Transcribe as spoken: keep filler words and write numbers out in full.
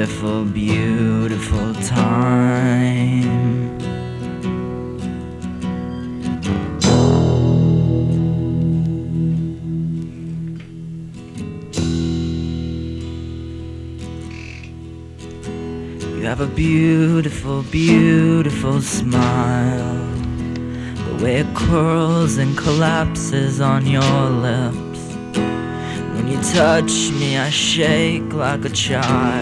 beautiful, beautiful time. You have a beautiful, beautiful smile. The way it curls and collapses on your lips. When you touch me, I shake like a child.